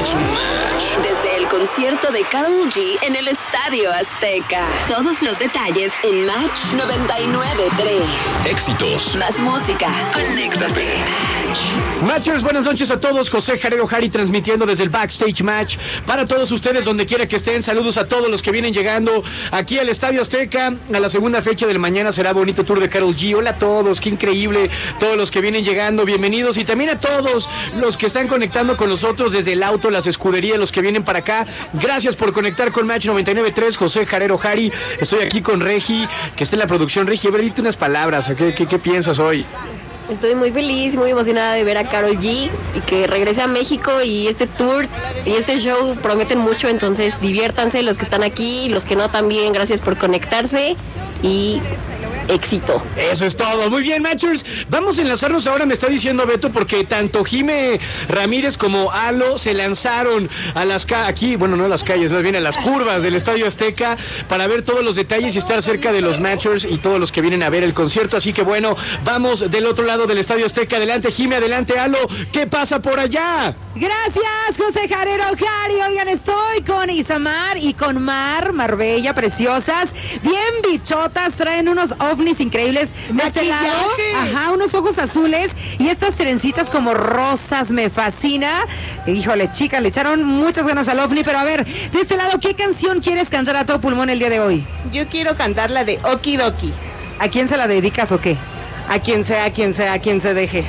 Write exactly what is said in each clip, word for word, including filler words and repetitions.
Match, match. Desde el concierto de Karol G en el Estadio Azteca. Todos los detalles en Match noventa y nueve punto tres. Éxitos. Más música. Conéctate. Matchers, buenas noches a todos. José Jarero Jari transmitiendo desde el Backstage Match para todos ustedes donde quiera que estén. Saludos a todos los que vienen llegando aquí al Estadio Azteca. A la segunda fecha del mañana será bonito tour de Karol G. Hola a todos, qué increíble. Todos los que vienen llegando, bienvenidos. Y también a todos los que están conectando con nosotros desde el auto, las escuderías, los que vienen para acá. Gracias por conectar con Match noventa y nueve punto tres. José Jarero Jari. Estoy aquí con Regi, que está en la producción. Regi, a ver, dite unas palabras. ¿Qué, qué, qué piensas hoy? Estoy muy feliz, muy emocionada de ver a Karol G y que regrese a México, y este tour y este show prometen mucho, entonces diviértanse los que están aquí, los que no también. Gracias por conectarse y éxito. Eso es todo. Muy bien, Matchers. Vamos a enlazarnos ahora, me está diciendo Beto, porque tanto Jime Ramírez como Alo se lanzaron a las ca- aquí, bueno, no a las calles, más bien a las curvas del Estadio Azteca para ver todos los detalles y estar cerca de los Matchers y todos los que vienen a ver el concierto. Así que bueno, vamos del otro lado del Estadio Azteca. Adelante, Jime, adelante, Alo. ¿Qué pasa por allá? Gracias, José Jarero Jari. Oigan, estoy con Isamar y con Mar, Marbella, preciosas, bien bichotas, traen unos ovnis increíbles de este lado. Ajá, unos ojos azules y estas trencitas como rosas, me fascina. Híjole, chicas, le echaron muchas ganas al ovni, pero a ver, de este lado, ¿qué canción quieres cantar a todo pulmón el día de hoy? Yo quiero cantar la de Okidoki. ¿A quién se la dedicas o qué? A quien sea, a quien sea, a quien se deje.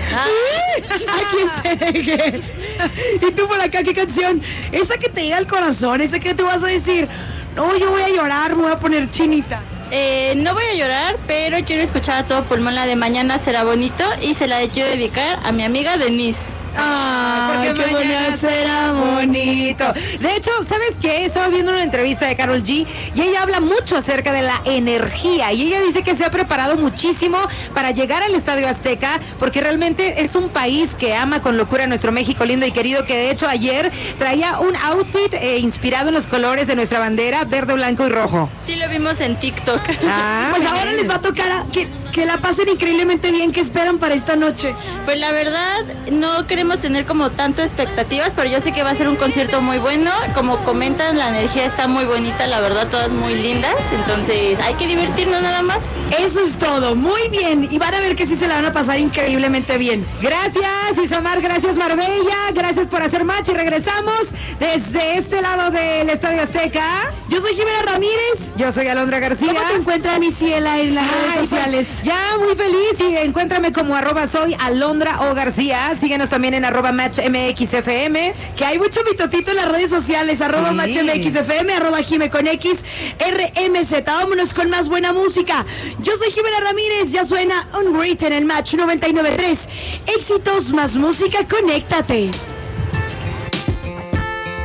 A quien se deje. Y tú por acá, ¿qué canción? Esa que te llega al corazón, esa que tú vas a decir, no, yo voy a llorar, me voy a poner chinita. Eh, no voy a llorar, pero quiero escuchar a todo pulmón la de Mañana será bonito, y se la quiero dedicar a mi amiga Denise. Ay, porque mañana será bonito. De hecho, ¿sabes qué? Estaba viendo una entrevista de Karol G y ella habla mucho acerca de la energía, y ella dice que se ha preparado muchísimo para llegar al Estadio Azteca, porque realmente es un país que ama con locura a nuestro México lindo y querido, que de hecho ayer traía un outfit eh, inspirado en los colores de nuestra bandera, verde, blanco y rojo. Sí, lo vimos en TikTok. Ah, pues ahora les va a tocar a, que, que la pasen increíblemente bien. ¿Qué esperan para esta noche? Pues la verdad, no queremos tener como tanto expectativas, pero yo sé que va a ser un concierto muy bueno. Como comentan, la energía está muy bonita, la verdad, todas muy lindas. Entonces hay que divertirnos nada más. Eso es todo, muy bien. Y van a ver que sí se la van a pasar increíblemente bien. Gracias, Isamar, gracias, Marbella, gracias por hacer match, y regresamos desde este lado del Estadio Azteca. Yo soy Jimena Ramírez. Yo soy Alondra García. ¿Cómo te encuentran, Isiela, en las Ay, redes pues, sociales? ya, muy feliz, y encuéntrame como arroba soy Alondra o García. Síguenos también en arroba match M X F M. Que hay mucho mitotito en las redes sociales, arroba Sí. match M X F M, arroba Jime con X, R M Z. Vámonos con más buena música. Yo soy Jimena Ramírez, ya suena On Great en el Match noventa y nueve punto tres. Éxitos más música, conéctate.